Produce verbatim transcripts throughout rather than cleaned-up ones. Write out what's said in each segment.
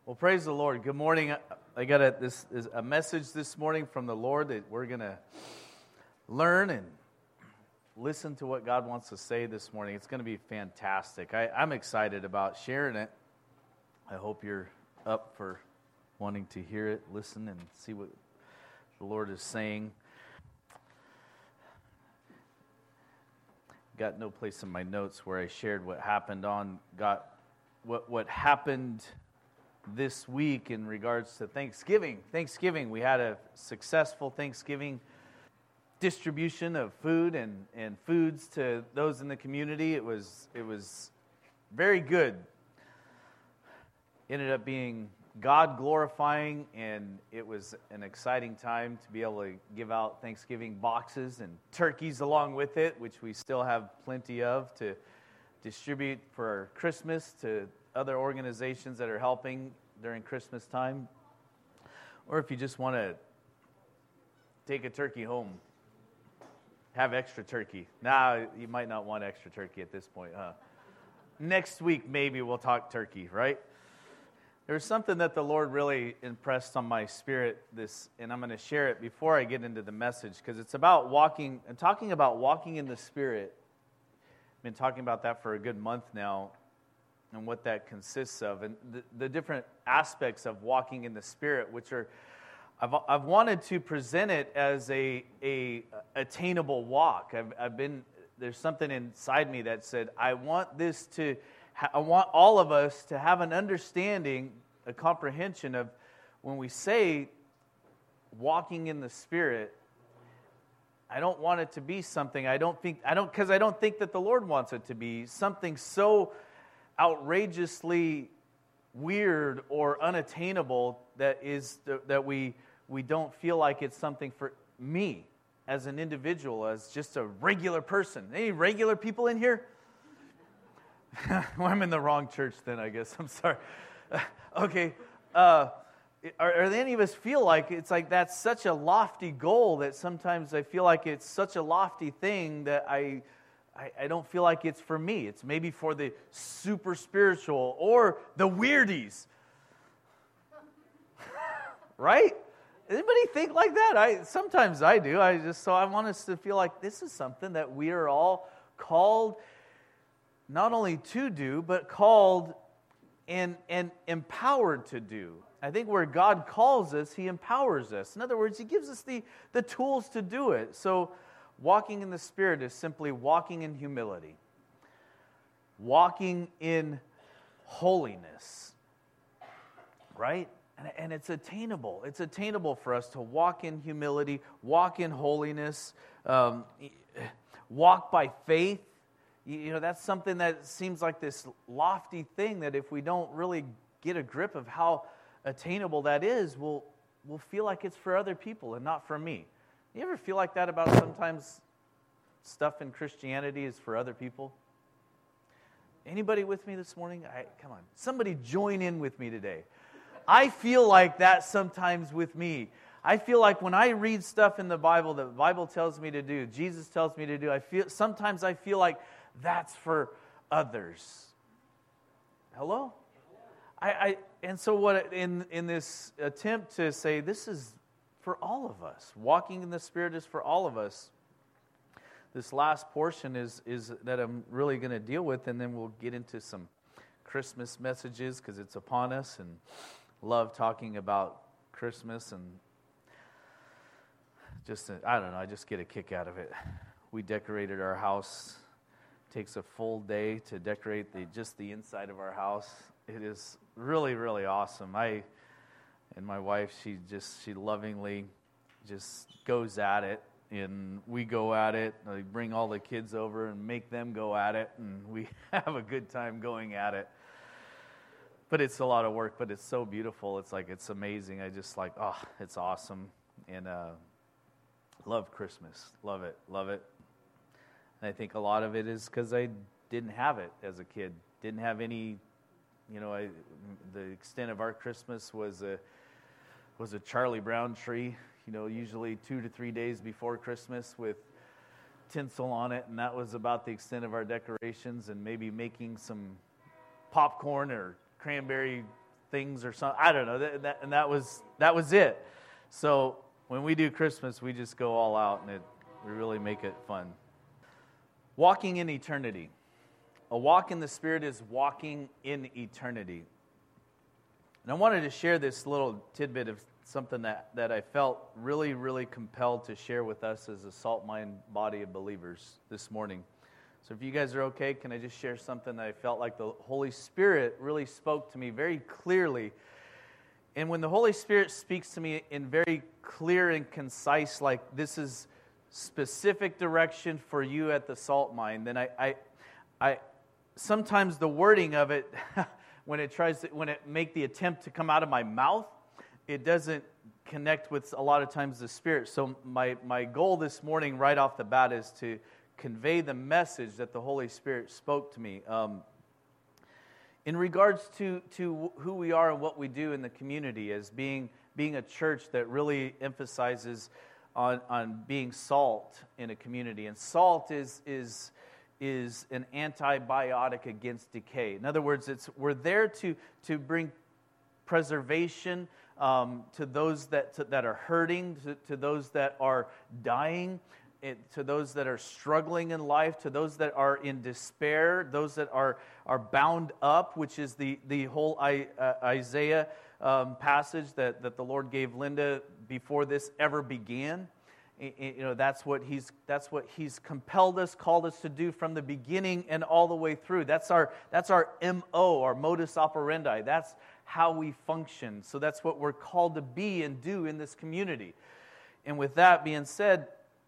Well, praise the Lord. Good morning. I got a, this is a message this morning from the Lord that we're going to learn and listen to what God wants to say this morning. It's going to be fantastic. I, I'm excited about sharing it. I hope you're up for wanting to hear it, listen, and see what the Lord is saying. Got no place in my notes where I shared what happened on got what what happened this week in regards to Thanksgiving. Thanksgiving, we had a successful Thanksgiving distribution of food and, and foods to those in the community. It was it was very good. Ended up being God glorifying, and it was an exciting time to be able to give out Thanksgiving boxes and turkeys along with it, which we still have plenty of to distribute for Christmas to other organizations that are helping during Christmas time. Or if you just want to take a turkey home, have extra turkey. Nah, you might not want extra turkey at this point, huh? Next week, maybe we'll talk turkey, right? There's something that the Lord really impressed on my spirit, this, and I'm going to share it before I get into the message, because it's about walking, and talking about walking in the Spirit. I've been talking about that for a good month now, and what that consists of, and the, the different aspects of walking in the Spirit, which are, I've I've wanted to present it as a a attainable walk. I've I've been there's something inside me that said I want this to, I want all of us to have an understanding, a comprehension of when we say walking in the Spirit. I don't want it to be something I don't think I don't because I don't think that the Lord wants it to be something so outrageously weird or unattainable that is that we we don't feel like it's something for me as an individual, as just a regular person. Any regular people in here? Well, I'm in the wrong church then, I guess. I'm sorry. Okay. Uh, are, are any of us feel like it's like that's such a lofty goal that sometimes I feel like it's such a lofty thing that I I, I don't feel like it's for me. It's maybe for the super spiritual or the weirdies. Right? Anybody think like that? I sometimes I do. I just so I want us to feel like this is something that we are all called not only to do, but called and and empowered to do. I think where God calls us, He empowers us. In other words, He gives us the, the tools to do it. So walking in the Spirit is simply walking in humility, walking in holiness, right? And, and it's attainable. It's attainable for us to walk in humility, walk in holiness, um, walk by faith. You, you know, that's something that seems like this lofty thing that if we don't really get a grip of how attainable that is, we'll, we'll feel like it's for other people and not for me. You ever feel like that about sometimes stuff in Christianity is for other people? Anybody with me this morning? I, come on. Somebody join in with me today. I feel like that sometimes with me. I feel like when I read stuff in the Bible that the Bible tells me to do, Jesus tells me to do, I feel sometimes I feel like that's for others. Hello? I, I and so what in in this attempt to say this is for all of us. Walking in the Spirit is for all of us. This last portion is, is that I'm really going to deal with, and then we'll get into some Christmas messages because it's upon us, and love talking about Christmas, and just, I don't know, I just get a kick out of it. We decorated our house. It takes a full day to decorate the just the inside of our house. It is really, really awesome. I... And my wife, she just, she lovingly just goes at it. And we go at it. I bring all the kids over and make them go at it. And we have a good time going at it. But it's a lot of work, but it's so beautiful. It's like, it's amazing. I just like, oh, it's awesome. And uh, love Christmas. Love it. Love it. And I think a lot of it is because I didn't have it as a kid. Didn't have any, you know, I, the extent of our Christmas was a, was a Charlie Brown tree, you know, usually two to three days before Christmas with tinsel on it, and that was about the extent of our decorations, and maybe making some popcorn or cranberry things or something. I don't know. That, that, and that was that was it. So when we do Christmas, we just go all out, and it, we really make it fun. Walking in eternity. A walk in the Spirit is walking in eternity. And I wanted to share this little tidbit of something that, that I felt really, really compelled to share with us as a Salt Mind body of believers this morning. So if you guys are okay, can I just share something that I felt like the Holy Spirit really spoke to me very clearly. And when the Holy Spirit speaks to me in very clear and concise, like this is specific direction for you at the Salt Mind, then I, I, I sometimes the wording of it, when it tries to, when it make the attempt to come out of my mouth, it doesn't connect with a lot of times the Spirit. So my my goal this morning, right off the bat, is to convey the message that the Holy Spirit spoke to me. Um, in regards to, to who we are and what we do in the community as being being a church that really emphasizes on, on being salt in a community. And salt is is is an antibiotic against decay. In other words, it's we're there to to bring preservation um, to those that to, that are hurting, to, to those that are dying. It, to those that are struggling in life, to those that are in despair, those that are are bound up, which is the the whole I, uh, Isaiah um, passage that, that the Lord gave Linda before this ever began. It, it, you know, that's what he's that's what he's compelled us, called us to do from the beginning and all the way through. That's our that's our M O, our modus operandi. That's how we function. So that's what we're called to be and do in this community. And with that being said,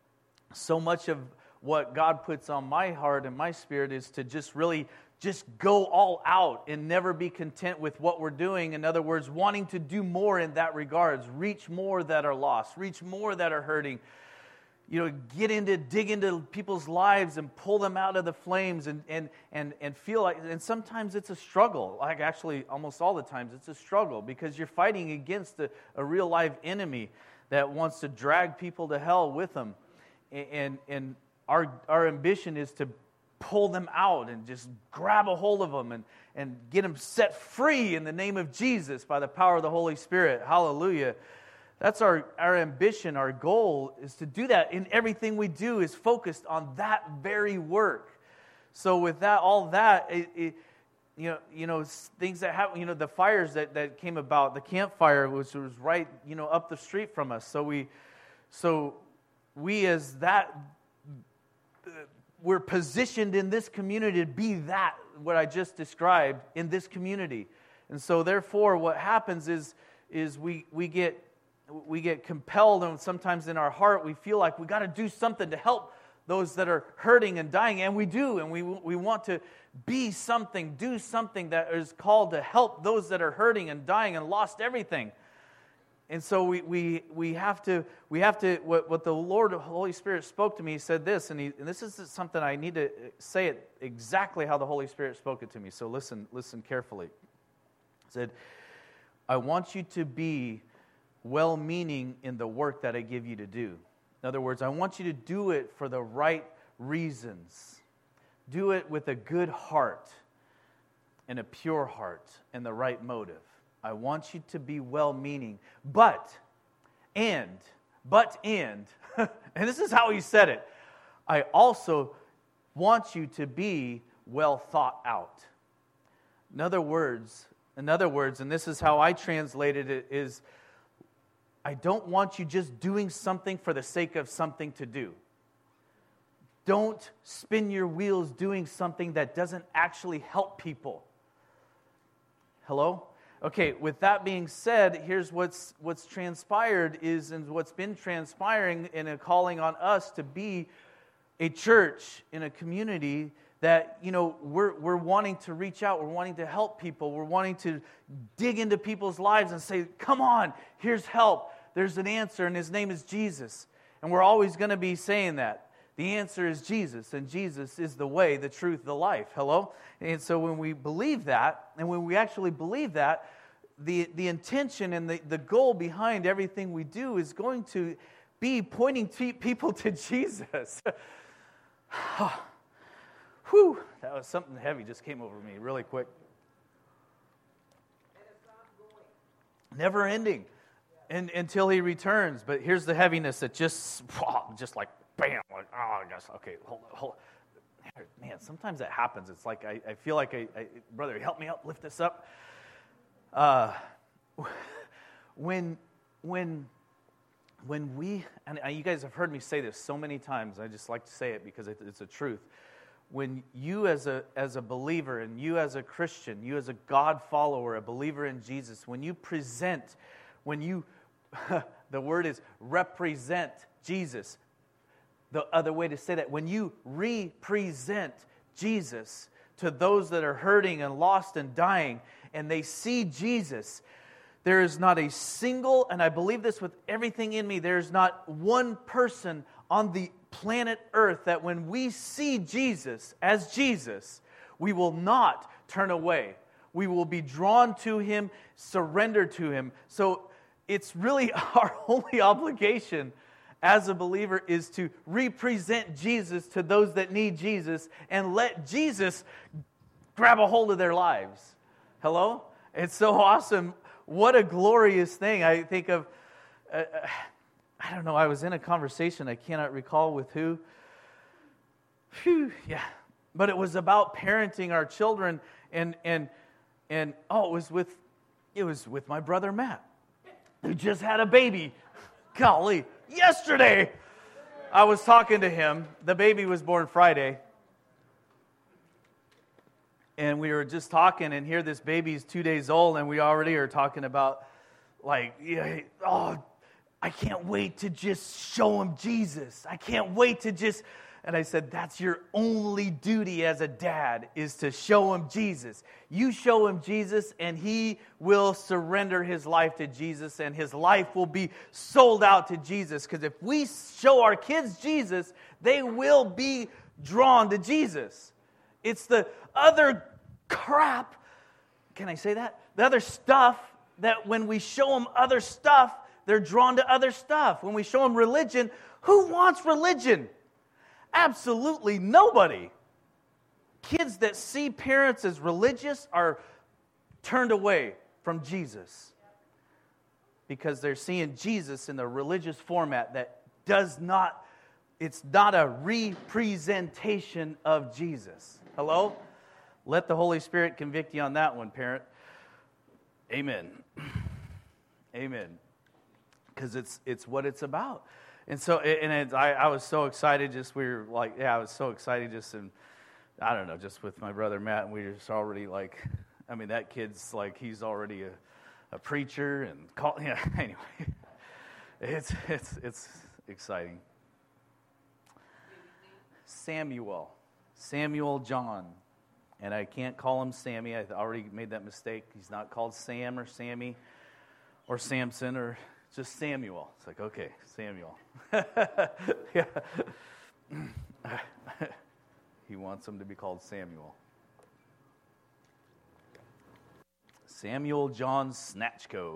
so much of what God puts on my heart and my spirit is to just really just go all out and never be content with what we're doing. In other words, wanting to do more in that regards, reach more that are lost, reach more that are hurting. You know, get into, dig into people's lives and pull them out of the flames and and and and feel like, and sometimes it's a struggle. Like actually, almost all the times it's a struggle because you're fighting against a, a real live enemy that wants to drag people to hell with them. And and our our ambition is to pull them out and just grab a hold of them and, and get them set free in the name of Jesus by the power of the Holy Spirit. Hallelujah. That's our, our ambition, our goal is to do that. And everything we do is focused on that very work. So with that, all that, it, it, you know, you know, things that happen, you know, the fires that, that came about, the campfire, which was right, you know, up the street from us. So we, so we as that, uh, we're positioned in this community to be that, what I just described, in this community. And so therefore what happens is is we we get we get compelled, and sometimes in our heart we feel like we got to do something to help those that are hurting and dying, and we do, and we we want to be something, do something that is called to help those that are hurting and dying and lost everything. And so we we we have to we have to what, what the Lord the Holy Spirit spoke to me. He said this, and, he, and this is something I need to say it exactly how the Holy Spirit spoke it to me. So listen listen carefully. He said, "I want you to be well-meaning in the work that I give you to do. In other words, I want you to do it for the right reasons. Do it with a good heart and a pure heart and the right motive. I want you to be well-meaning, but, and, but, and, and this is how he said it, I also want you to be well thought out." In other words, in other words, and this is how I translated it, is I don't want you just doing something for the sake of something to do. Don't spin your wheels doing something that doesn't actually help people. Hello? Okay, with that being said, here's what's what's transpired is, and what's been transpiring in a calling on us to be a church in a community that, you know, we're we're wanting to reach out, we're wanting to help people, we're wanting to dig into people's lives and say, come on, here's help. There's an answer, and his name is Jesus. And we're always going to be saying that. The answer is Jesus, and Jesus is the way, the truth, the life. Hello? And so when we believe that, and when we actually believe that, the, the intention and the, the goal behind everything we do is going to be pointing to people to Jesus. Whew, that was something heavy just came over me really quick. never ending and, until he returns. But here's the heaviness that just, just like, bam, like, oh, I guess, okay, hold on, hold on. Man, sometimes that happens. It's like, I, I feel like, I, I, brother, help me up, lift this up. Uh, when, when, when we, and you guys have heard me say this so many times, I just like to say it because it's a truth. When you as a as a believer and you as a Christian, you as a God follower, a believer in Jesus, when you present, when you, the word is represent Jesus. The other way to say that, when you represent Jesus to those that are hurting and lost and dying, and they see Jesus, there is not a single, and I believe this with everything in me, there is not one person on the planet Earth that when we see Jesus as Jesus, we will not turn away. We will be drawn to Him, surrender to Him. So it's really our only obligation as a believer is to represent Jesus to those that need Jesus and let Jesus grab a hold of their lives. Hello? It's so awesome. What a glorious thing. I think of... Uh, I don't know, I was in a conversation, I cannot recall with who. Phew, yeah. But it was about parenting our children, and and and oh, it was with it was with my brother Matt, who just had a baby. Golly, yesterday. I was talking to him. The baby was born Friday. And we were just talking, and here this baby's two days old, and we already are talking about, like, yeah, oh, I can't wait to just show him Jesus. I can't wait to just... And I said, that's your only duty as a dad, is to show him Jesus. You show him Jesus, and he will surrender his life to Jesus, and his life will be sold out to Jesus. Because if we show our kids Jesus, they will be drawn to Jesus. It's the other crap, can I say that? The other stuff that when we show them other stuff, they're drawn to other stuff. When we show them religion, who wants religion? Absolutely nobody. Kids that see parents as religious are turned away from Jesus because they're seeing Jesus in the religious format that does not, it's not a representation of Jesus. Hello? Let the Holy Spirit convict you on that one, parent. Amen. Amen. Because it's it's what it's about. And so, and it, I, I was so excited, just, we were like, yeah, I was so excited just, and I don't know, just with my brother Matt, and we were just already like, I mean, that kid's like, he's already a, a preacher, and call, yeah, anyway, it's, it's, it's exciting. Samuel, Samuel John, and I can't call him Sammy, I already made that mistake, he's not called Sam or Sammy or Samson or just Samuel. It's like, okay, Samuel. Yeah. He wants him to be called Samuel. Samuel John Snatchko.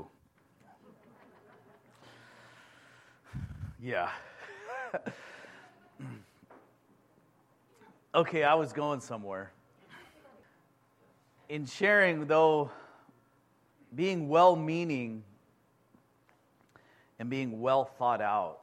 Yeah. Okay, I was going somewhere. In sharing, though, being well-meaning and being well thought out.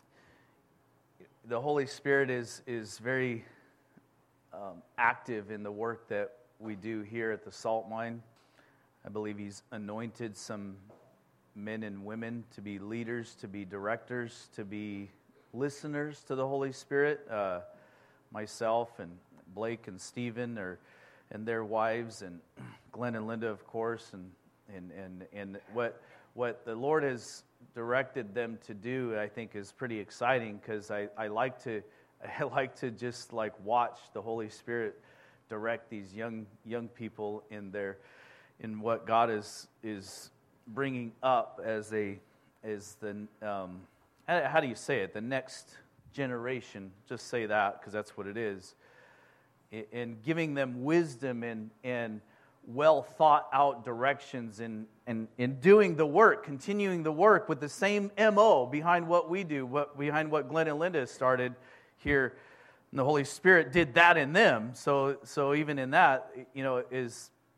The Holy Spirit is is very um, active in the work that we do here at the Salt Mine. I believe He's anointed some men and women to be leaders, to be directors, to be listeners to the Holy Spirit. Uh, myself and Blake and Stephen are, and their wives, and Glenn and Linda, of course, and and and and what what the Lord has directed them to do, I think, is pretty exciting, because I, I like to I like to just like watch the Holy Spirit direct these young young people in their in what God is is bringing up as a as the um, how do you say it, the next generation, just say that because that's what it is, and giving them wisdom and and well thought out directions, and and in doing the work, continuing the work with the same M O behind what we do, what behind what Glenn and Linda started here. And the Holy Spirit did that in them. So so even in that, you know, is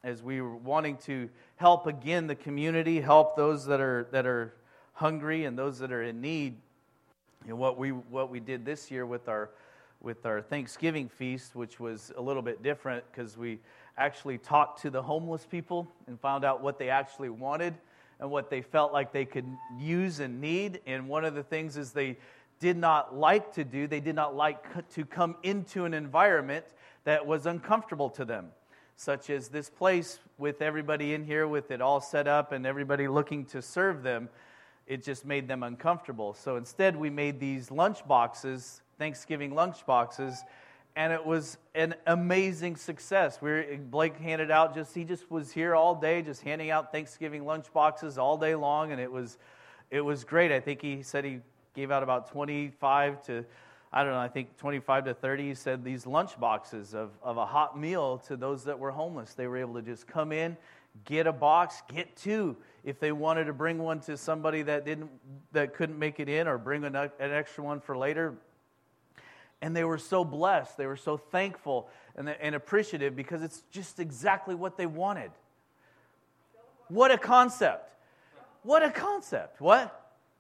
as we were wanting to help again the community, help those that are that are hungry and those that are in need. And what we what we did this year with our with our Thanksgiving feast, which was a little bit different because we actually talked to the homeless people and found out what they actually wanted and what they felt like they could use and need. And one of the things is they did not like to do, they did not like to come into an environment that was uncomfortable to them, such as this place with everybody in here with it all set up and everybody looking to serve them. It just made them uncomfortable. So instead we made these lunch boxes, Thanksgiving lunch boxes, and it was an amazing success. We were, Blake handed out just, he just was here all day just handing out Thanksgiving lunch boxes all day long, and it was it was great. I think he said he gave out about twenty-five to, I don't know, I think twenty-five to thirty, he said, these lunch boxes of, of a hot meal to those that were homeless. They were able to just come in, get a box, get two. If they wanted to bring one to somebody that didn't, that couldn't make it in, or bring an, an extra one for later. And they were so blessed, they were so thankful and, and appreciative because it's just exactly what they wanted. What a concept. What a concept. What?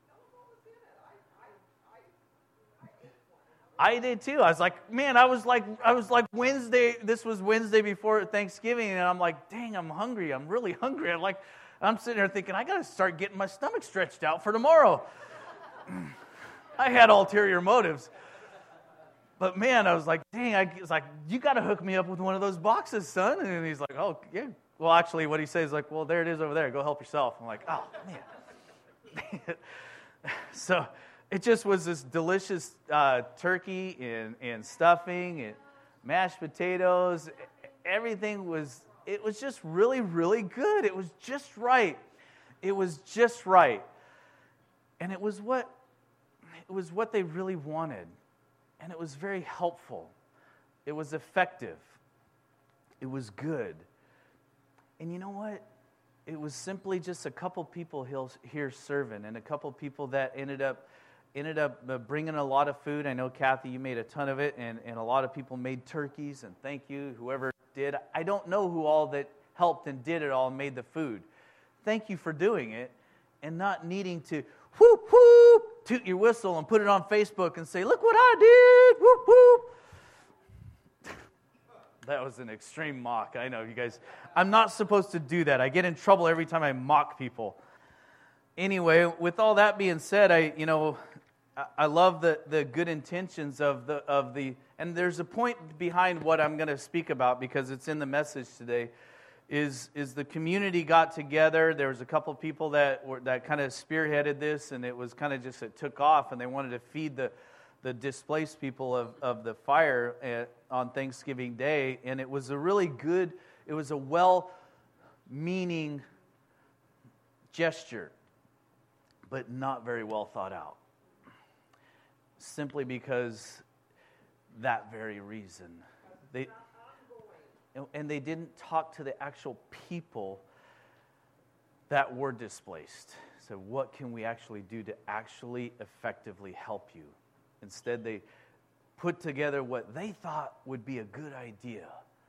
I did too. I was like, man, I was like, I was like Wednesday, this was Wednesday before Thanksgiving, and I'm like, dang, I'm hungry. I'm really hungry. I'm like, I'm sitting there thinking, I got to start getting my stomach stretched out for tomorrow. I had ulterior motives. But man, I was like, dang, I was like, you got to hook me up with one of those boxes, son. And he's like, oh, yeah. Well, actually, what he says is like, well, there it is over there. Go help yourself. I'm like, oh, man. So it just was this delicious uh, turkey and, and stuffing and mashed potatoes. Everything was, it was just really, really good. It was just right. It was just right. And it was what, it was what they really wanted. And it was very helpful. It was effective. It was good. And you know what? It was simply just a couple people here serving, and a couple people that ended up ended up bringing a lot of food. I know, Kathy, you made a ton of it, and, and a lot of people made turkeys, and thank you, whoever did. I don't know who all that helped and did it all and made the food. Thank you for doing it and not needing to whoop, whoop, toot your whistle and put it on Facebook and say, look what I did, whoop, whoop. That was an extreme mock. I know, you guys. I'm not supposed to do that. I get in trouble every time I mock people. Anyway, with all that being said, I, you know, I love the, the good intentions of the, of the, and there's a point behind what I'm going to speak about because it's in the message today. Is is the community got together. There was a couple of people that were that kind of spearheaded this, and it was kind of just, it took off, and they wanted to feed the the displaced people of, of the fire at, on Thanksgiving Day, and it was a really good, it was a well-meaning gesture, but not very well thought out. Simply because that very reason. They And they didn't talk to the actual people that were displaced. So what can we actually do to actually effectively help you? Instead, they put together what they thought would be a good idea.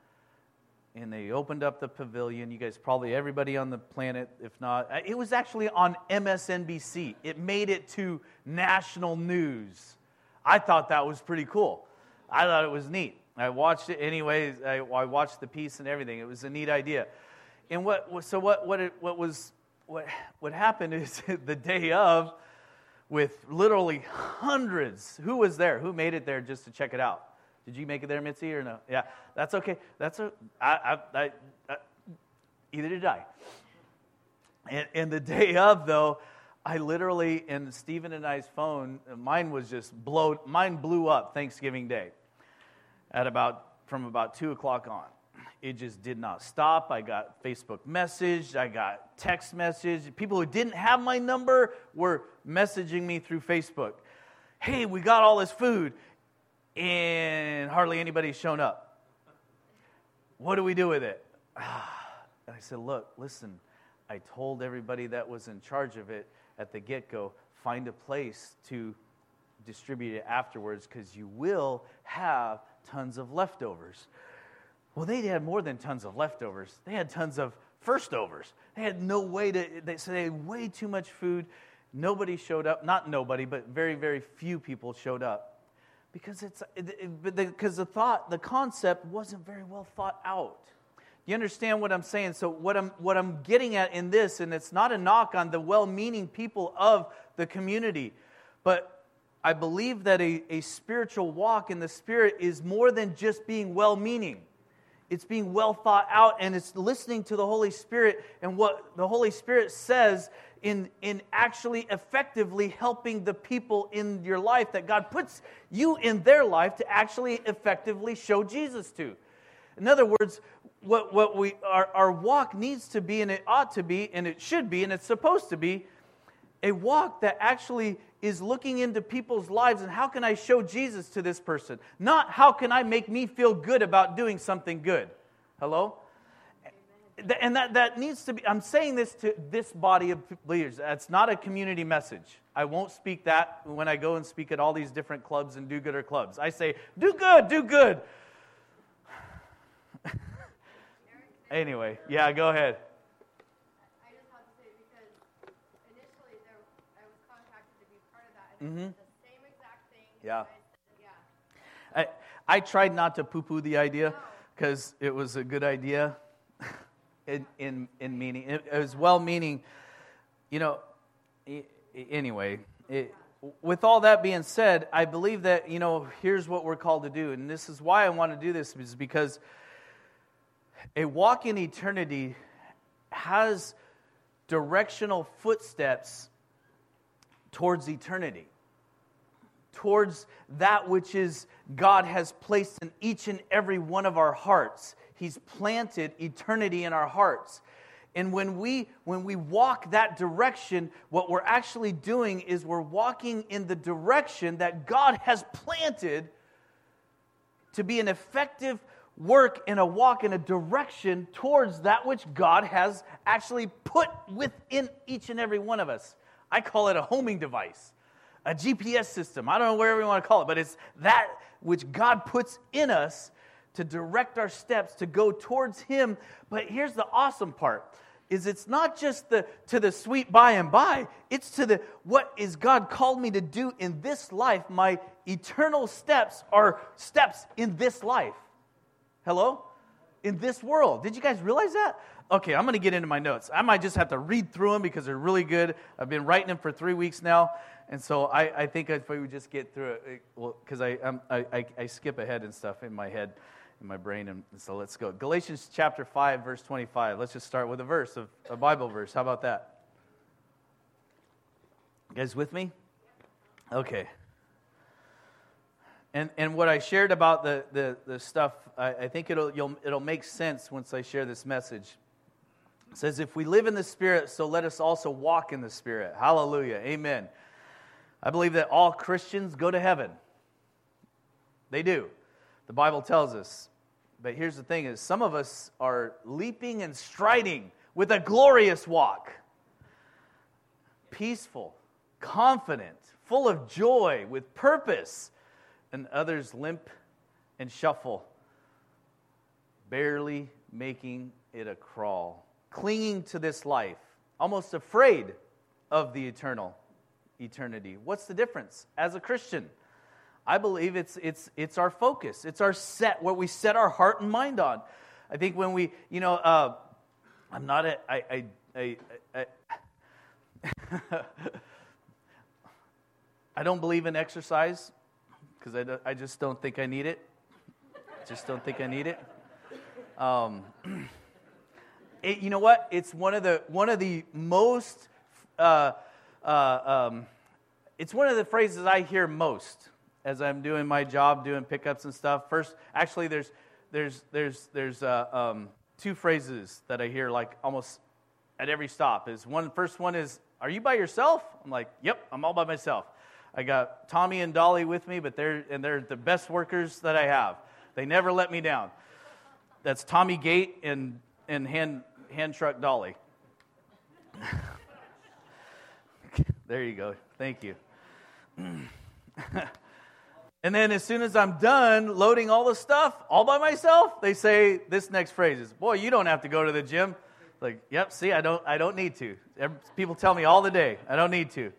And they opened up the pavilion. You guys, probably everybody on the planet, if not, it was actually on M S N B C. It made it to national news. I thought that was pretty cool. I thought it was neat. I watched it anyways. I, I watched the piece and everything. It was a neat idea. And what so what what it, what was what what happened is the day of, with literally hundreds. Who was there? Who made it there just to check it out? Did you make it there, Mitzi, or no? Yeah, that's okay. That's a I I, I, I either did I. And, and the day of, though, I literally, in Stephen and I's phone, mine was just blown. Mine blew up Thanksgiving Day. At about, from about two o'clock on. It just did not stop. I got Facebook message. I got text message. People who didn't have my number were messaging me through Facebook. Hey, we got all this food, and hardly anybody's shown up. What do we do with it? And I said, look, listen, I told everybody that was in charge of it at the get-go, find a place to distribute it afterwards because you will have tons of leftovers. Well, they had more than tons of leftovers. They had tons of firstovers. They had no way to, they said they had way too much food. Nobody showed up. Not nobody, but very, very few people showed up. Because it's because the thought, the concept wasn't very well thought out. You understand what I'm saying? So what I'm what I'm getting at in this, and it's not a knock on the well-meaning people of the community, but I believe that a, a spiritual walk in the Spirit is more than just being well-meaning. It's being well thought out, and it's listening to the Holy Spirit and what the Holy Spirit says in, in actually effectively helping the people in your life that God puts you in their life to actually effectively show Jesus to. In other words, what, what we our, our walk needs to be, and it ought to be, and it should be, and it's supposed to be, a walk that actually is looking into people's lives and how can I show Jesus to this person? Not how can I make me feel good about doing something good. Hello? Amen. And that, that needs to be, I'm saying this to this body of leaders. That's not a community message. I won't speak that when I go and speak at all these different clubs and do-gooder clubs. I say, do good, do good. Anyway, yeah, go ahead. Mm-hmm. The same exact thing. Yeah. yeah. I I tried not to poo-poo the idea because it was a good idea in in, in meaning. It, it was well-meaning. You know, anyway, it, with all that being said, I believe that, you know, here's what we're called to do. And this is why I want to do this, is because a walk in eternity has directional footsteps towards eternity, towards that which is God has placed in each and every one of our hearts. He's planted eternity in our hearts. And when we when we walk that direction, what we're actually doing is we're walking in the direction that God has planted to be an effective work in a walk in a direction towards that which God has actually put within each and every one of us. I call it a homing device, a G P S system. I don't know whatever you want to call it, but it's that which God puts in us to direct our steps to go towards Him. But here's the awesome part, is it's not just the to the sweet by and by. It's to the, what is God called me to do in this life? My eternal steps are steps in this life. Hello? In this world. Did you guys realize that? Okay, I'm going to get into my notes. I might just have to read through them because they're really good. I've been writing them for three weeks now, and so I, I think if we would just get through it, well, because I, I, I I skip ahead and stuff in my head, in my brain, and so let's go. Galatians chapter five, verse twenty-five. Let's just start with a verse, of a Bible verse. How about that? You guys with me? Okay. And and what I shared about the the, the stuff, I, I think it'll you'll, it'll make sense once I share this message. It says, if we live in the Spirit, so let us also walk in the Spirit. Hallelujah. Amen. I believe that all Christians go to heaven. They do. The Bible tells us. But here's the thing, is some of us are leaping and striding with a glorious walk. Peaceful, confident, full of joy, with purpose. And others limp and shuffle, barely making it a crawl, clinging to this life, almost afraid of the eternal eternity. What's the difference? As a Christian, I believe it's it's it's our focus. It's our set, what we set our heart and mind on. I think when we, you know, uh, I'm not a, I, I, I, I, I don't believe in exercise. Because I, I just don't think I need it. Just don't think I need it. Um, it. You know what? It's one of the one of the most. Uh, uh, um, it's one of the phrases I hear most as I'm doing my job, doing pickups and stuff. First, actually, there's there's there's there's uh, um, two phrases that I hear like almost at every stop. Is one first one is, "Are you by yourself?" I'm like, "Yep, I'm all by myself." I got Tommy and Dolly with me, but they're and they're the best workers that I have. They never let me down. That's Tommy Gate and and hand hand truck Dolly. There you go. Thank you. And then as soon as I'm done loading all the stuff all by myself, they say this next phrase is, boy, you don't have to go to the gym. Like, yep, see, I don't I don't need to. People tell me all the day, I don't need to.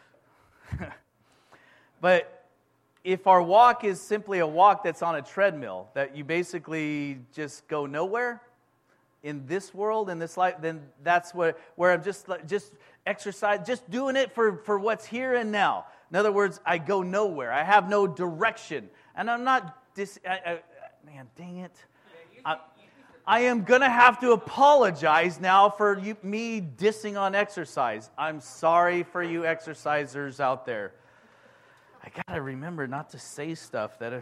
But if our walk is simply a walk that's on a treadmill, that you basically just go nowhere in this world, in this life, then that's where, where I'm just just exercise, just doing it for, for what's here and now. In other words, I go nowhere. I have no direction. And I'm not, dis, I, I, man, dang it. I, I am going to have to apologize now for you, me dissing on exercise. I'm sorry for you exercisers out there. I got to remember not to say stuff that, I,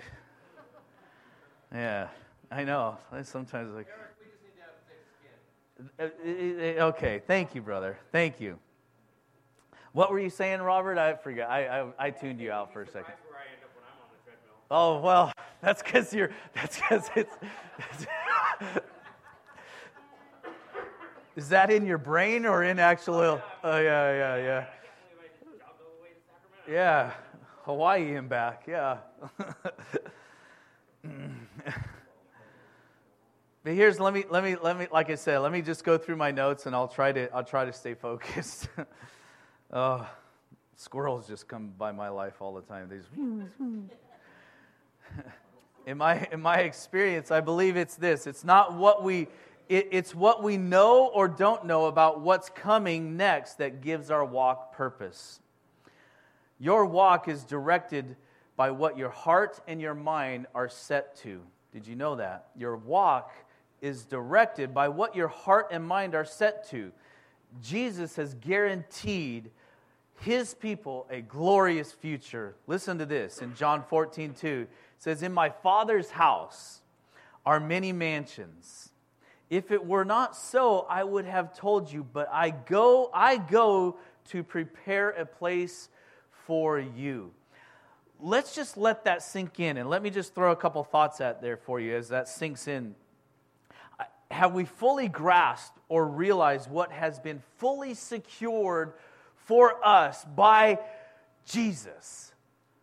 yeah, I know. I sometimes like, okay, thank you, brother. Thank you. What were you saying, Robert? I forgot. I, I I tuned you out for a second. That's where I end up when I'm on the treadmill. Oh well, that's because you're. That's because it's. Is that in your brain or in actual? Oh yeah, yeah, yeah. Yeah, Hawaii and back. Yeah. But here's let me let me let me like I said, let me just go through my notes and I'll try to I'll try to stay focused. Oh, squirrels just come by my life all the time. These in my in my experience, I believe it's this. It's not what we it, it's what we know or don't know about what's coming next that gives our walk purpose. Your walk is directed by what your heart and your mind are set to. Did you know that? Your walk is directed by what your heart and mind are set to. Jesus has guaranteed His people a glorious future. Listen to this. In John fourteen two, it says, "In my Father's house are many mansions. If it were not so, I would have told you, but I go, I go to prepare a place for you." Let's just let that sink in, and let me just throw a couple thoughts out there for you as that sinks in. Have we fully grasped or realized what has been fully secured for us by Jesus?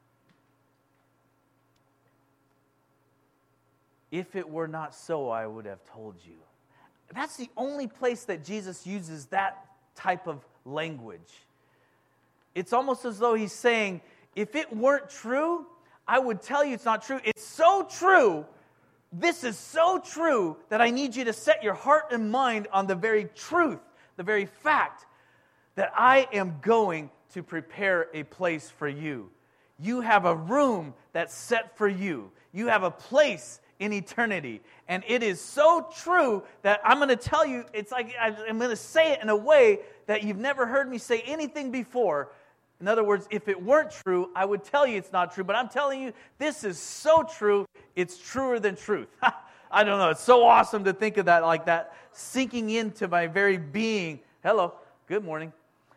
If it were not so, I would have told you. That's the only place that Jesus uses that type of language. It's almost as though He's saying, if it weren't true, I would tell you it's not true. It's so true. This is so true that I need you to set your heart and mind on the very truth, the very fact that I am going to prepare a place for you. You have a room that's set for you. You have a place in eternity. And it is so true that I'm going to tell you, it's like I'm going to say it in a way that you've never heard me say anything before. In other words, if it weren't true, I would tell you it's not true. But I'm telling you, this is so true, it's truer than truth. I don't know. It's so awesome to think of that like that, sinking into my very being. Hello. Good morning.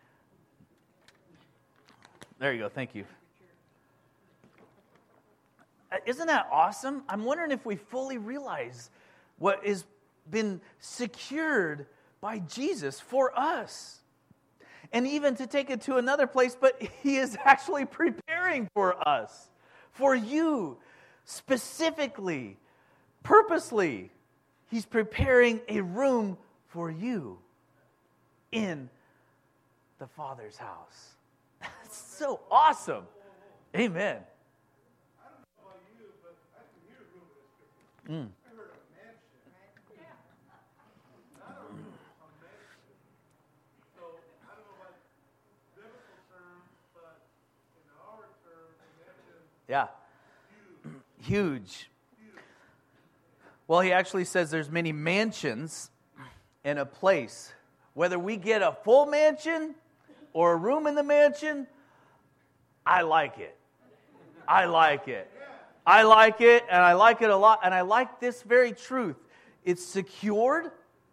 There you go. Thank you. Isn't that awesome? I'm wondering if we fully realize what has been secured by Jesus for us. And even to take it to another place, but He is actually preparing for us, for you, specifically, purposely. He's preparing a room for you in the Father's house. That's so awesome. Amen. I don't know about you, but I can hear room in the Scripture. Mm. I heard a mansion. Not a room, a mansion. So I don't know about biblical terms, but in our terms, a mansion. Yeah. Huge. Huge. Well, He actually says there's many mansions in a place. Whether we get a full mansion or a room in the mansion, I like it. I like it. I like it, and I like it a lot. And I like this very truth. It's secured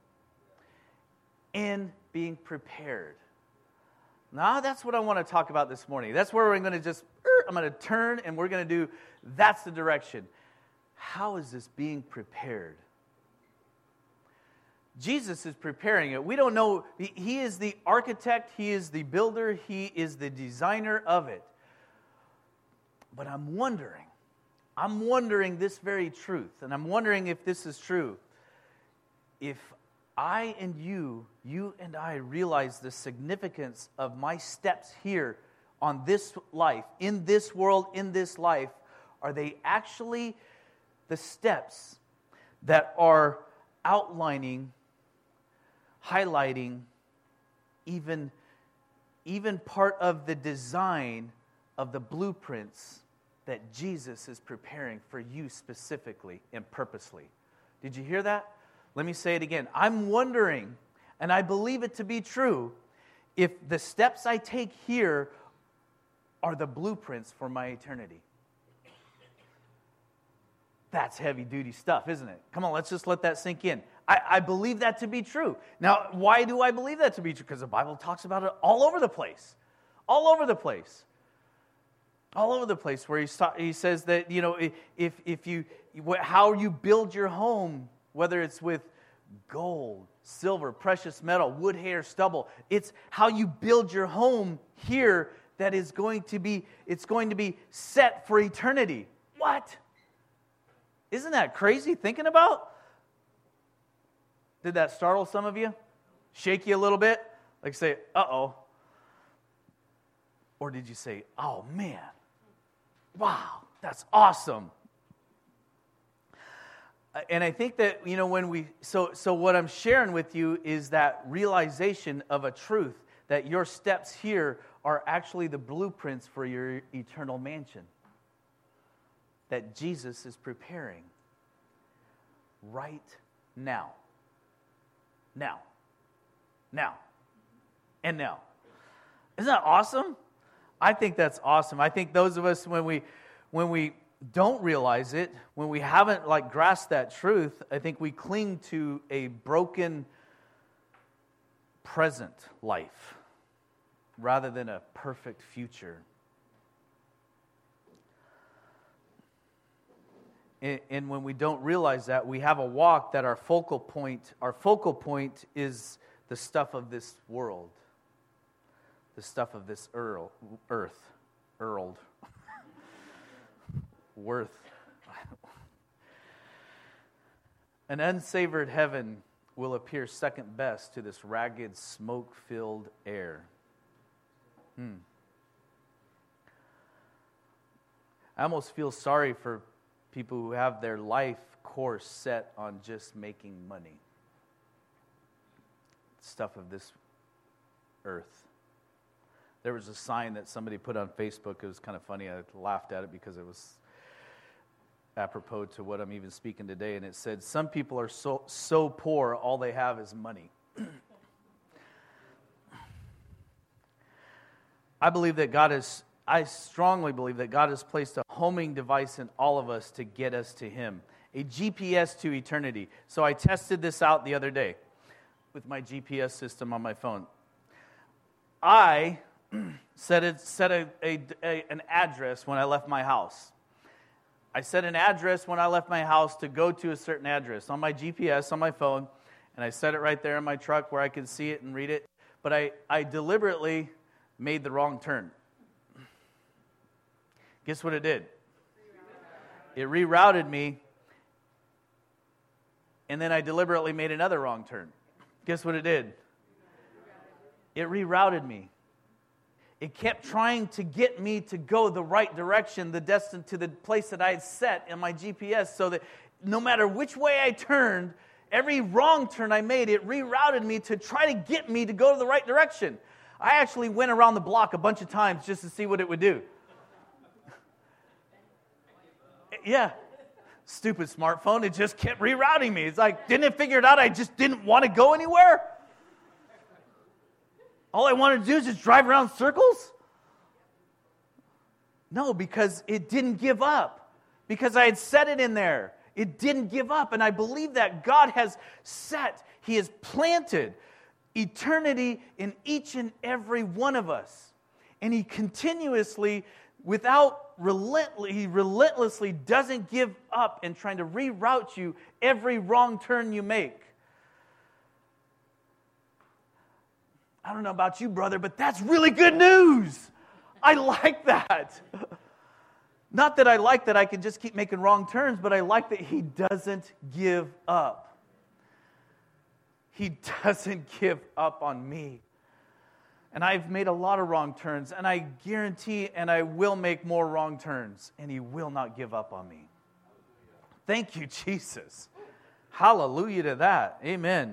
and being prepared. Now, that's what I want to talk about this morning. That's where we're going to just, I'm going to turn, and we're going to do, that's the direction. How is this being prepared? Jesus is preparing it. We don't know. He is the architect. He is the builder. He is the designer of it. But I'm wondering, I'm wondering this very truth, and I'm wondering if this is true. If I and you, you and I realize the significance of my steps here on this life, in this world, in this life, are they actually the steps that are outlining, highlighting, even, even part of the design of the blueprints that Jesus is preparing for you specifically and purposely? Did you hear that? Let me say it again. I'm wondering, and I believe it to be true, if the steps I take here are the blueprints for my eternity. That's heavy-duty stuff, isn't it? Come on, let's just let that sink in. I, I believe that to be true. Now, why do I believe that to be true? Because the Bible talks about it all over the place. All over the place. All over the place where he, he says that, you know, if, if you, how you build your home, whether it's with gold, silver, precious metal, wood, hair, stubble, it's how you build your home here that is going to be, it's going to be set for eternity. What? Isn't that crazy thinking about? Did that startle some of you? Shake you a little bit? Like say, uh-oh. Or did you say, oh man, wow, that's awesome. And I think that, you know, when we, so so what I'm sharing with you is that realization of a truth, that your steps here are actually the blueprints for your eternal mansion that Jesus is preparing right now. Now. Now. And now. Isn't that awesome? I think that's awesome. I think those of us, when we when we don't realize it, when we haven't like grasped that truth, I think we cling to a broken present life rather than a perfect future. And, and when we don't realize that, we have a walk that our focal point, our focal point is the stuff of this world, the stuff of this earl, earth, earled. Worth. An unsavored heaven will appear second best to this ragged, smoke-filled air. Hmm. I almost feel sorry for people who have their life course set on just making money. Stuff of this earth. There was a sign that somebody put on Facebook. It was kind of funny. I laughed at it because it was apropos to what I'm even speaking today, and it said, some people are so so poor, all they have is money. I believe that God is, I strongly believe that God has placed a homing device in all of us to get us to Him, a G P S to eternity. So I tested this out the other day with my G P S system on my phone. I set, a, set a, a, a, an address when I left my house. I set an address when I left my house to go to a certain address on my G P S, on my phone, and I set it right there in my truck where I could see it and read it. But I, I deliberately made the wrong turn. Guess what it did? It rerouted me, and then I deliberately made another wrong turn. Guess what it did? It rerouted me. It kept trying to get me to go the right direction, the destined to the place that I had set in my G P S, so that no matter which way I turned, every wrong turn I made, it rerouted me to try to get me to go to the right direction. I actually went around the block a bunch of times just to see what it would do. Yeah. Stupid smartphone, it just kept rerouting me. It's like, didn't it figure it out? I just didn't want to go anywhere? All I wanted to do is just drive around circles? No, because it didn't give up. Because I had set it in there. It didn't give up. And I believe that God has set, He has planted eternity in each and every one of us. And He continuously, without relentlessly, He relentlessly doesn't give up in trying to reroute you every wrong turn you make. I don't know about you, brother, but that's really good news. I like that. Not that I like that I can just keep making wrong turns, but I like that He doesn't give up. He doesn't give up on me. And I've made a lot of wrong turns, and I guarantee and I will make more wrong turns, and He will not give up on me. Thank you, Jesus. Hallelujah to that. Amen.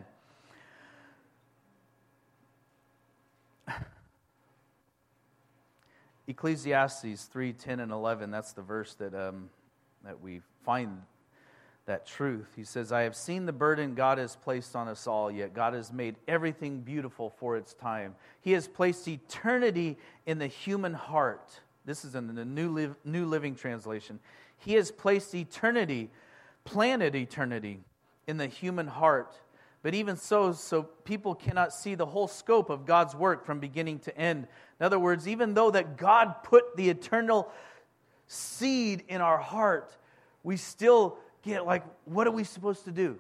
Ecclesiastes three, ten, and eleven, that's the verse that, um, that we find that truth. He says, I have seen the burden God has placed on us all, yet God has made everything beautiful for its time. He has placed eternity in the human heart. This is in the New, Liv- New Living Translation. He has placed eternity, planted eternity in the human heart. But even so, so people cannot see the whole scope of God's work from beginning to end. In other words, even though that God put the eternal seed in our heart, we still get like, what are we supposed to do?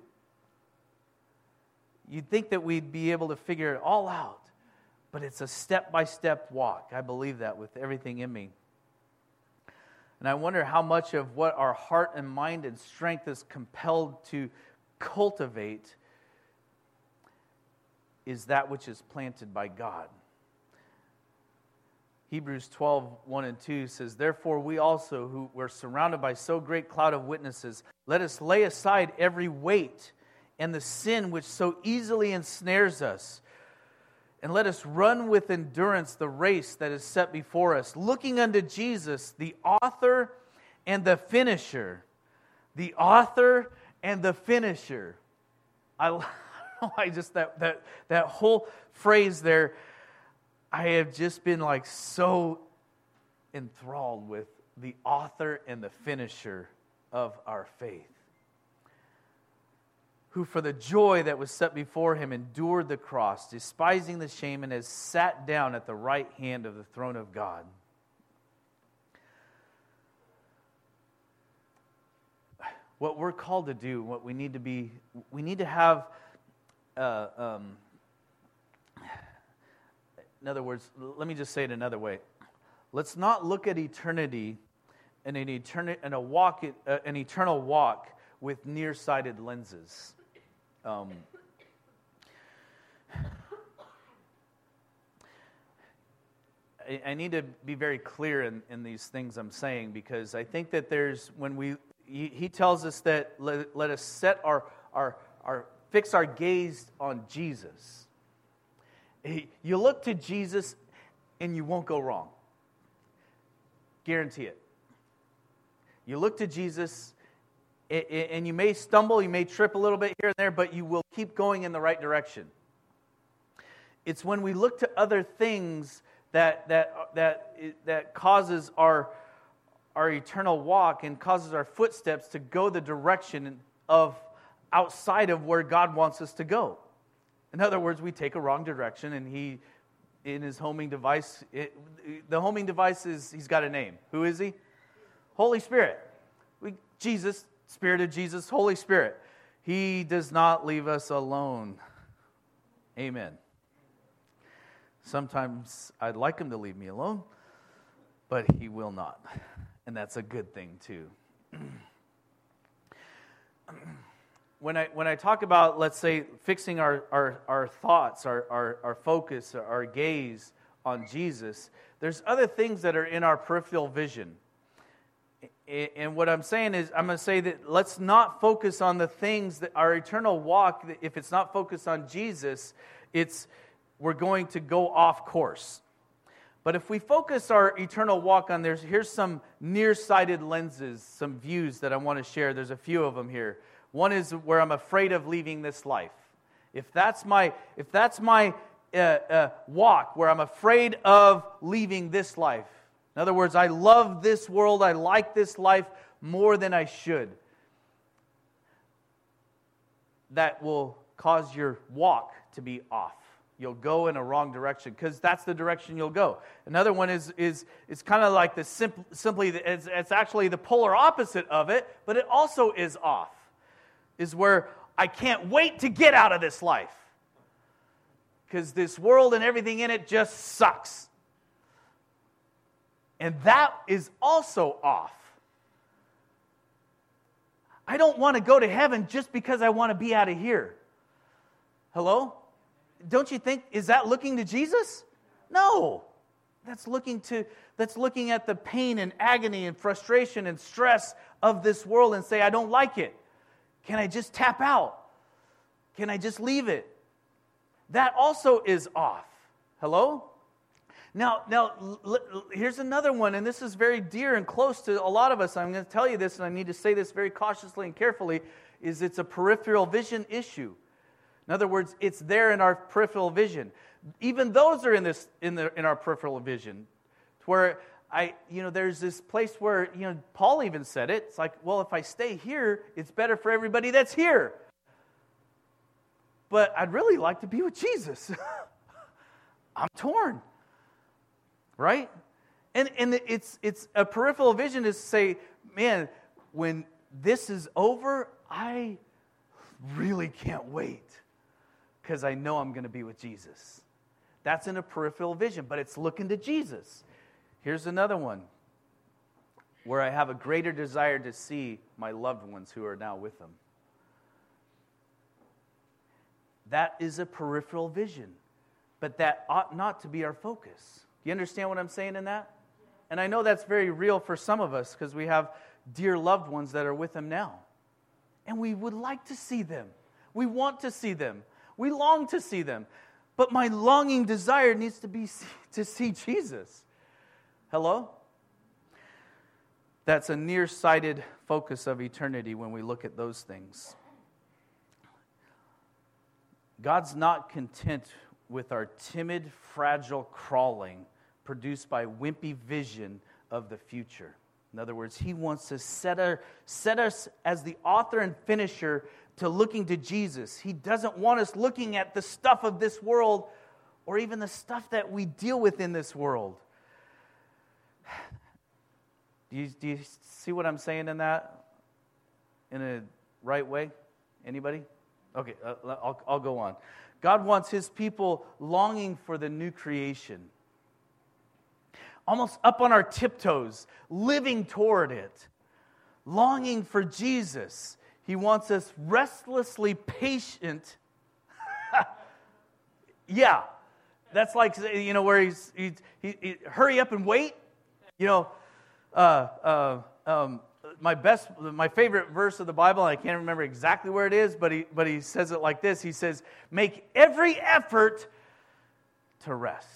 You'd think that we'd be able to figure it all out, but it's a step-by-step walk. I believe that with everything in me. And I wonder how much of what our heart and mind and strength is compelled to cultivate is that which is planted by God. Hebrews twelve, one and two says, Therefore we also, who were surrounded by so great cloud of witnesses, let us lay aside every weight and the sin which so easily ensnares us, and let us run with endurance the race that is set before us, looking unto Jesus, the author and the finisher. The author and the finisher. I, I just, that, that, that whole phrase there, I have just been like so enthralled with the author and the finisher of our faith, who for the joy that was set before Him endured the cross, despising the shame, and has sat down at the right hand of the throne of God. What we're called to do, what we need to be, we need to have, uh, um, in other words, let me just say it another way. Let's not look at eternity and an eternity and a walk, uh, an eternal walk with nearsighted lenses. Um, I, I need to be very clear in, in these things I'm saying, because I think that there's when we he, he tells us that let, let us set our our our fix our gaze on Jesus. You look to Jesus and you won't go wrong. Guarantee it. You look to Jesus and you may stumble, you may trip a little bit here and there, but you will keep going in the right direction. It's when we look to other things that that that that causes our our eternal walk and causes our footsteps to go the direction of outside of where God wants us to go. In other words, we take a wrong direction, and He, in His homing device, it, the homing device is, He's got a name. Who is He? Holy Spirit. We, Jesus, Spirit of Jesus, Holy Spirit. He does not leave us alone. Amen. Sometimes I'd like Him to leave me alone, but He will not. And that's a good thing, too. When I when I talk about, let's say, fixing our, our, our thoughts, our, our, our focus, our gaze on Jesus, there's other things that are in our peripheral vision. And what I'm saying is, I'm going to say that let's not focus on the things that our eternal walk, if it's not focused on Jesus, it's we're going to go off course. But if we focus our eternal walk on, there's here's some nearsighted lenses, some views that I want to share. There's a few of them here. One is where I'm afraid of leaving this life. If that's my if that's my uh, uh, walk, where I'm afraid of leaving this life. In other words, I love this world, I like this life more than I should. That will cause your walk to be off. You'll go in a wrong direction because that's the direction you'll go. Another one is is it's kind of like the simple, simply it's, it's actually the polar opposite of it, but it also is off. Is where I can't wait to get out of this life because this world and everything in it just sucks. And that is also off. I don't want to go to heaven just because I want to be out of here. Hello? Don't you think, is that looking to Jesus? No. That's looking to, that's looking at the pain and agony and frustration and stress of this world and say, I don't like it. Can I just tap out? Can I just leave it? That also is off. Hello? Now, now l- l- here's another one, and this is very dear and close to a lot of us. I'm going to tell you this, and I need to say this very cautiously and carefully, is it's a peripheral vision issue. In other words, it's there in our peripheral vision. Even those are in this in the in our peripheral vision. Where I, you know, there's this place where, you know, Paul even said it. It's like, well, if I stay here, it's better for everybody that's here. But I'd really like to be with Jesus. I'm torn. Right? And and it's it's a peripheral vision is to say, man, when this is over, I really can't wait because I know I'm going to be with Jesus. That's in a peripheral vision, but it's looking to Jesus. Here's another one where I have a greater desire to see my loved ones who are now with them. That is a peripheral vision, but that ought not to be our focus. Do you understand what I'm saying in that? And I know that's very real for some of us because we have dear loved ones that are with them now. And we would like to see them. We want to see them. We long to see them. But my longing desire needs to be to see Jesus. Hello? That's a nearsighted focus of eternity when we look at those things. God's not content with our timid, fragile crawling produced by wimpy vision of the future. In other words, He wants to set, our, set us as the author and finisher to looking to Jesus. He doesn't want us looking at the stuff of this world or even the stuff that we deal with in this world. Do you, do you see what I'm saying in that? In a right way? Anybody? Okay, uh, I'll, I'll go on. God wants His people longing for the new creation. Almost up on our tiptoes, living toward it. Longing for Jesus. He wants us restlessly patient. Yeah, that's like, you know, where he's, he, he, he hurry up and wait. You know, uh, uh, um, my best, my favorite verse of the Bible, I can't remember exactly where it is, but he, but he says it like this. He says, make every effort to rest.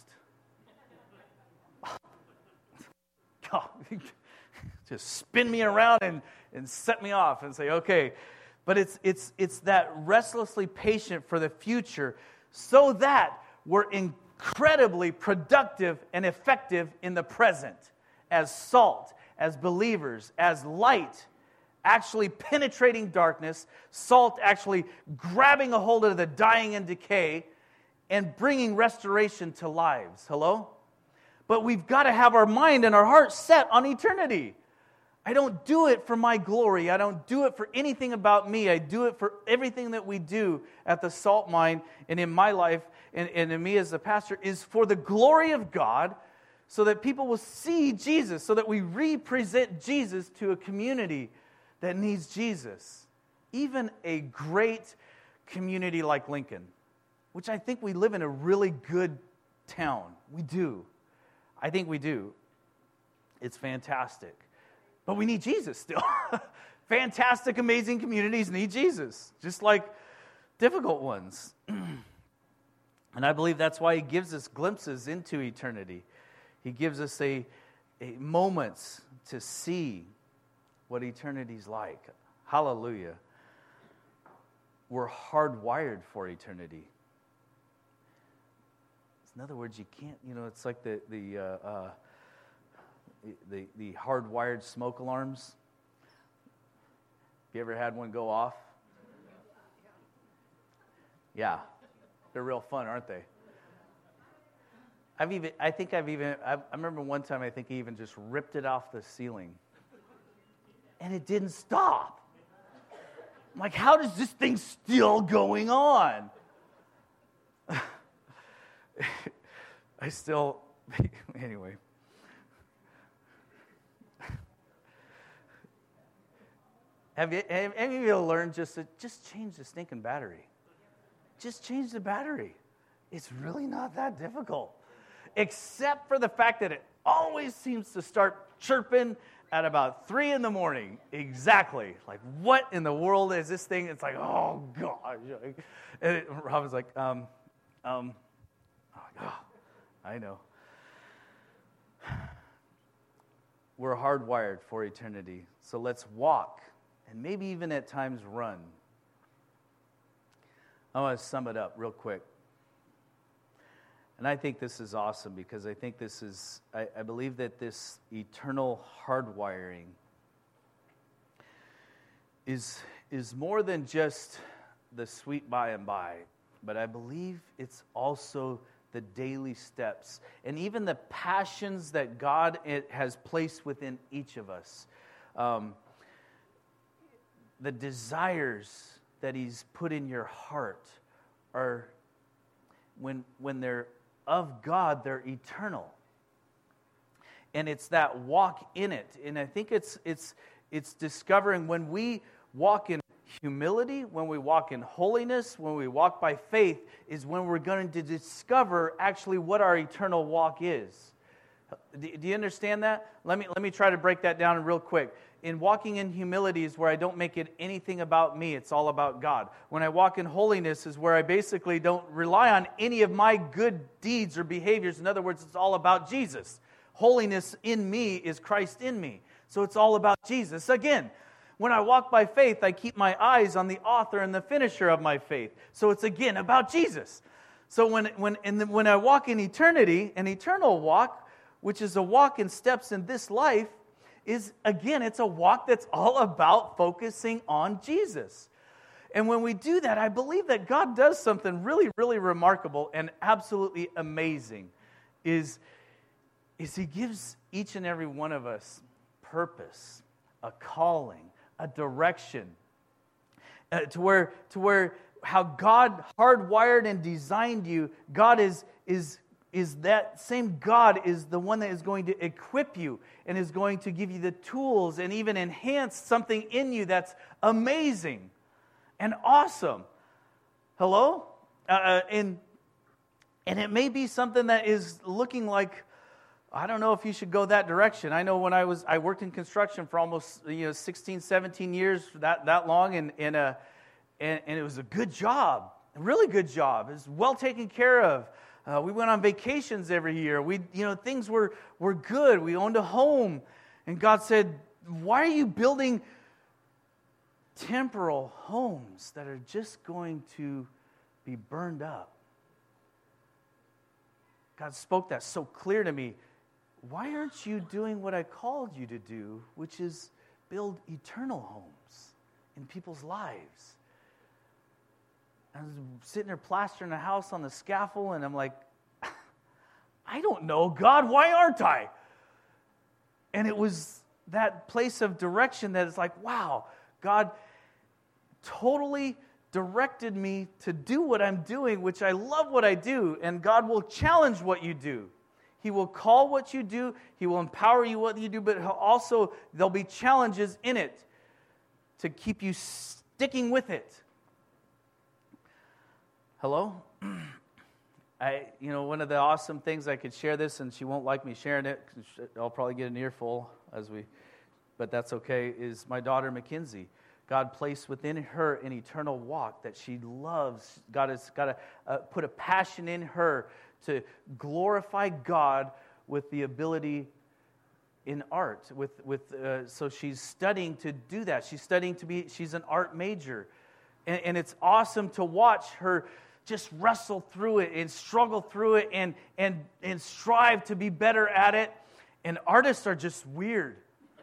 Oh, just spin me around and, and set me off and say, okay. But it's it's it's that restlessly patient for the future so that we're incredibly productive and effective in the present as salt, as believers, as light, actually penetrating darkness, salt actually grabbing a hold of the dying and decay and bringing restoration to lives. Hello? But we've got to have our mind and our heart set on eternity. I don't do it for my glory. I don't do it for anything about me. I do it for everything that we do at the Salt Mine and in my life and, and in me as a pastor is for the glory of God so that people will see Jesus, so that we represent Jesus to a community that needs Jesus. Even a great community like Lincoln, which I think we live in a really good town. We do. I think we do. It's fantastic. But we need Jesus still. Fantastic, amazing communities need Jesus, just like difficult ones. And I believe that's why He gives us glimpses into eternity. He gives us a, a moments to see what eternity's like. Hallelujah. We're hardwired for eternity. In other words, you can't, you know, it's like the the uh, uh, the, the hardwired smoke alarms. Have you ever had one go off? Yeah, they're real fun, aren't they? I've even, I think I've even, I, I remember one time I think he even just ripped it off the ceiling, and it didn't stop. I'm like, how does this thing still going on? I still, anyway. Have you, have any of you learned just to just change the stinking battery? Just change the battery. It's really not that difficult, except for the fact that it always seems to start chirping at about three in the morning. Exactly. Like, what in the world is this thing? It's like, oh, gosh. And it, Robin's like, um, um, oh, God, I know. We're hardwired for eternity. So let's walk, and maybe even at times run. I want to sum it up real quick. And I think this is awesome because I think this is, I, I believe that this eternal hardwiring is, is more than just the sweet by and by, but I believe it's also the daily steps and even the passions that God has placed within each of us. Um, the desires that He's put in your heart are, when when they're of God, they're eternal. And it's that walk in it. And I think it's it's it's discovering when we walk in humility, when we walk in holiness, when we walk by faith, is when we're going to discover actually what our eternal walk is. Do you understand that? Let me let me try to break that down real quick. In walking in humility is where I don't make it anything about me. It's all about God. When I walk in holiness is where I basically don't rely on any of my good deeds or behaviors. In other words, it's all about Jesus. Holiness in me is Christ in me. So it's all about Jesus. Again, when I walk by faith, I keep my eyes on the author and the finisher of my faith. So it's again about Jesus. So when when and when I walk in eternity, an eternal walk, which is a walk in steps in this life, is, again, it's a walk that's all about focusing on Jesus. And when we do that, I believe that God does something really, really remarkable and absolutely amazing, is, is He gives each and every one of us purpose, a calling, a direction, uh, to where to where how God hardwired and designed you, God is is is that same God is the one that is going to equip you and is going to give you the tools and even enhance something in you that's amazing and awesome. Hello? Uh, and, and it may be something that is looking like, I don't know if you should go that direction. I know when I was, I worked in construction for almost, you know, sixteen, seventeen years, that, that long, and, and, uh, and, and it was a good job, a really good job. It was well taken care of. Uh, we went on vacations every year. We, you know, things were, were good. We owned a home. And God said, why are you building temporal homes that are just going to be burned up? God spoke that so clear to me. Why aren't you doing what I called you to do, which is build eternal homes in people's lives? I was sitting there plastering a house on the scaffold, and I'm like, I don't know, God, why aren't I? And it was that place of direction that is like, wow, God totally directed me to do what I'm doing, which I love what I do, and God will challenge what you do. He will call what you do, He will empower you what you do, but also there'll be challenges in it to keep you sticking with it. Hello? I, you know, one of the awesome things, I could share this, and she won't like me sharing it, 'cause I'll probably get an earful as we, but that's okay, is my daughter Mackenzie. God placed within her an eternal walk that she loves. God has got to uh, put a passion in her to glorify God with the ability in art. With with uh, so she's studying to do that. She's studying to be. She's an art major, and, and it's awesome to watch her just wrestle through it and struggle through it and and and strive to be better at it. And artists are just weird.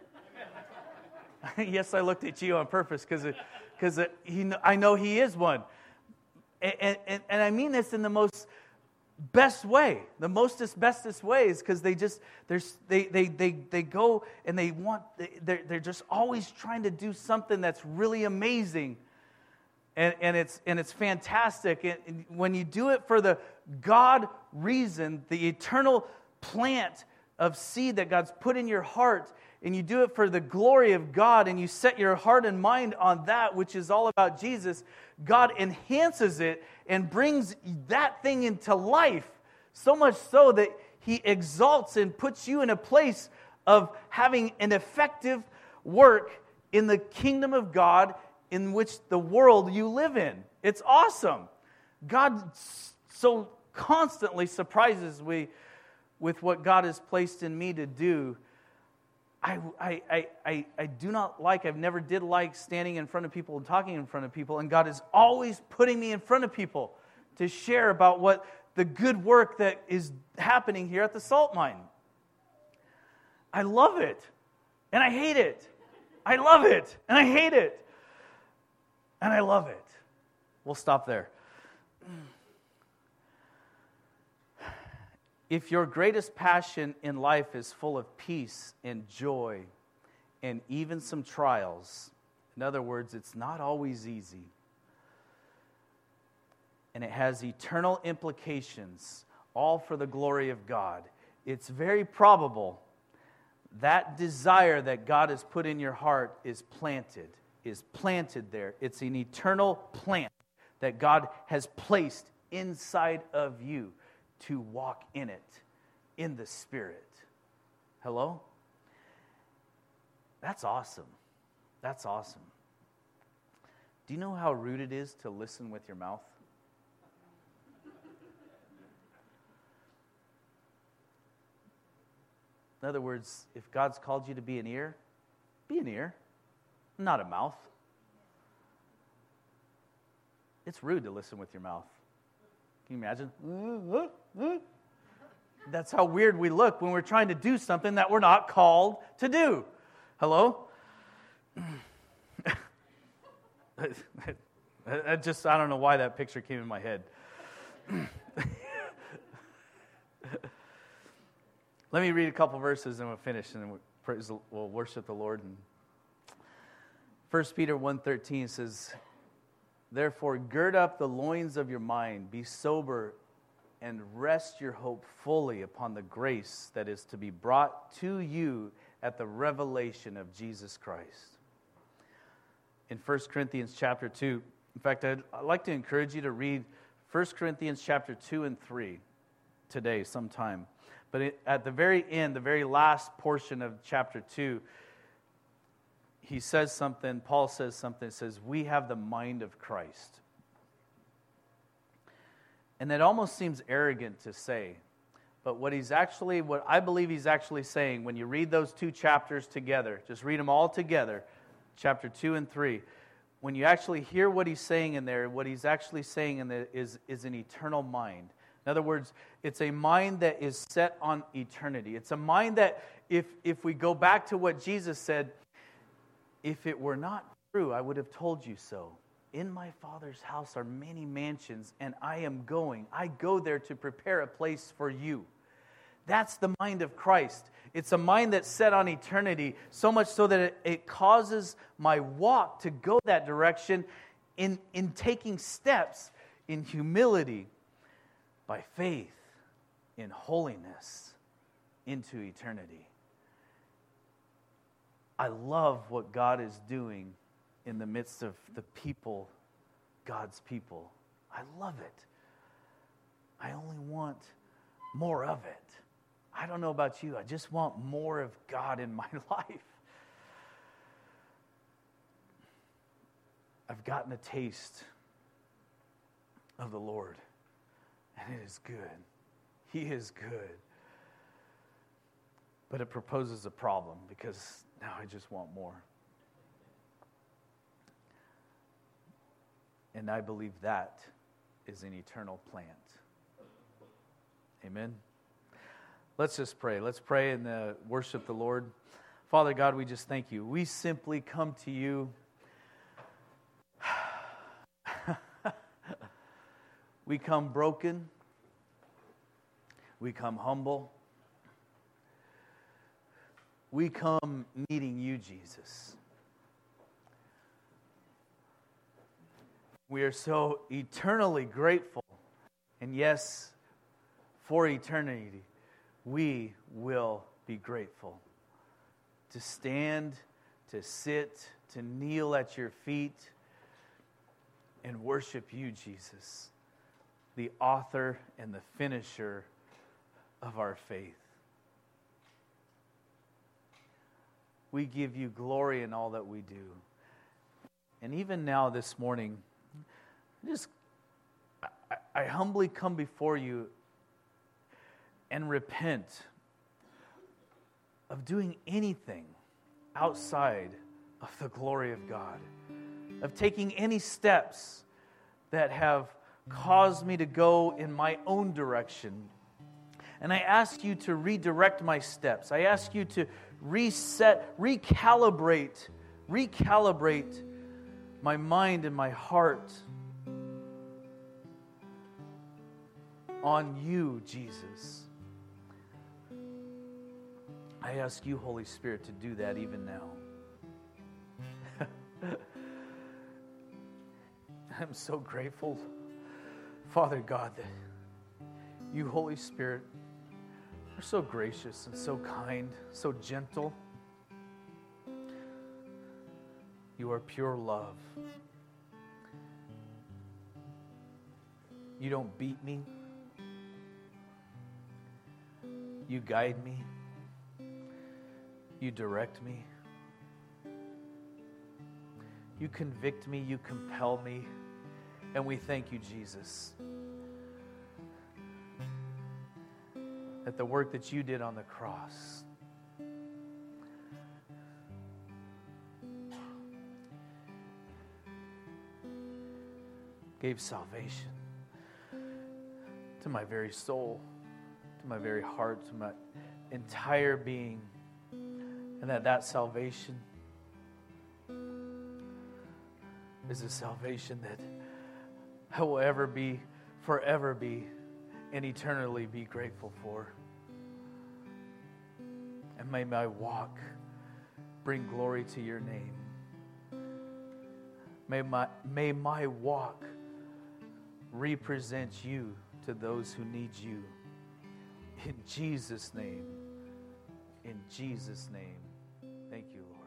Yes, I looked at you on purpose because because he I know he is one, and, and and I mean this in the most best way, the mostest bestest ways, because they just there's they they they they go and they want they're they're just always trying to do something that's really amazing. And, and it's and it's fantastic. And when you do it for the God reason, the eternal plant of seed that God's put in your heart, and you do it for the glory of God, and you set your heart and mind on that which is all about Jesus, God enhances it and brings that thing into life, so much so that He exalts and puts you in a place of having an effective work in the kingdom of God in which the world you live in. It's awesome. God so constantly surprises me with what God has placed in me to do. I, I, I, I, I do not like, I've never did like standing in front of people and talking in front of people, and God is always putting me in front of people to share about what the good work that is happening here at the salt mine. I love it, and I hate it. I love it, and I hate it, and I love it. We'll stop there. If your greatest passion in life is full of peace and joy and even some trials, in other words, it's not always easy, and it has eternal implications, all for the glory of God, it's very probable that desire that God has put in your heart is planted, is planted there. It's an eternal plant that God has placed inside of you to walk in it, in the Spirit. Hello? That's awesome. That's awesome. Do you know how rude it is to listen with your mouth? In other words, if God's called you to be an ear, be an ear, not a mouth. It's rude to listen with your mouth. Can you imagine? That's how weird we look when we're trying to do something that we're not called to do. Hello? I just, I don't know why that picture came in my head. Let me read a couple verses and we'll finish, and then we'll, praise, we'll worship the Lord. And First Peter one thirteen says, "Therefore gird up the loins of your mind, be sober, and rest your hope fully upon the grace that is to be brought to you at the revelation of Jesus Christ." In First Corinthians chapter two, in fact, I'd, I'd like to encourage you to read First Corinthians chapter two and three today sometime. But it, at the very end, the very last portion of chapter two, he says something, Paul says something, says, we have the mind of Christ. And that almost seems arrogant to say. But what he's actually, what I believe he's actually saying, when you read those two chapters together, just read them all together, chapter two and three, when you actually hear what he's saying in there, what he's actually saying in there is, is an eternal mind. In other words, it's a mind that is set on eternity. It's a mind that, if, if we go back to what Jesus said, if it were not true, I would have told you so. In my Father's house are many mansions, and I am going. I go there to prepare a place for you. That's the mind of Christ. It's a mind that's set on eternity, so much so that it, it causes my walk to go that direction in, in taking steps in humility, by faith, in holiness, into eternity. I love what God is doing in the midst of the people, God's people. I love it. I only want more of it. I don't know about you. I just want more of God in my life. I've gotten a taste of the Lord, and it is good. He is good. But it proposes a problem, because now I just want more. And I believe that is an eternal plant. Amen. Let's just pray. Let's pray and uh, worship the Lord. Father God, we just thank you. We simply come to you. We come broken. We come humble. We come needing you, Jesus. We are so eternally grateful. And yes, for eternity, we will be grateful. to stand, to sit, to kneel at your feet and worship you, Jesus, the author and the finisher of our faith. We give you glory in all that we do. And even now this morning, just I, I humbly come before you and repent of doing anything outside of the glory of God, of taking any steps that have caused me to go in my own direction. And I ask you to redirect my steps. I ask you to reset, recalibrate, recalibrate my mind and my heart on you, Jesus. I ask you, Holy Spirit, to do that even now. I'm so grateful, Father God, that you, Holy Spirit, are so gracious and so kind, so gentle. You are pure love. You don't beat me. You guide me. You direct me. You convict me. You compel me. And we thank you, Jesus, that the work that you did on the cross gave salvation to my very soul, to my very heart, to my entire being, and that that salvation is a salvation that I will ever be, forever be, and eternally be grateful for. And may my walk bring glory to your name. May my, may my walk represent you to those who need you. In Jesus' name. In Jesus' name. Thank you, Lord.